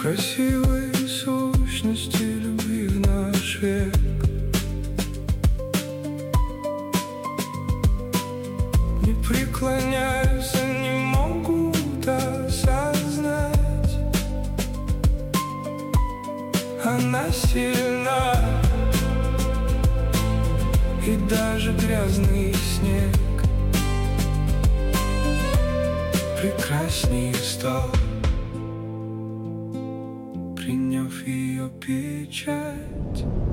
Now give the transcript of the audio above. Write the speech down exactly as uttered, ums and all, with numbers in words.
красивой сущности любви в наш век. Не преклоняются, не могут осознать, она сильна, и даже грязный снег прекраснее стал, приняв ее печать.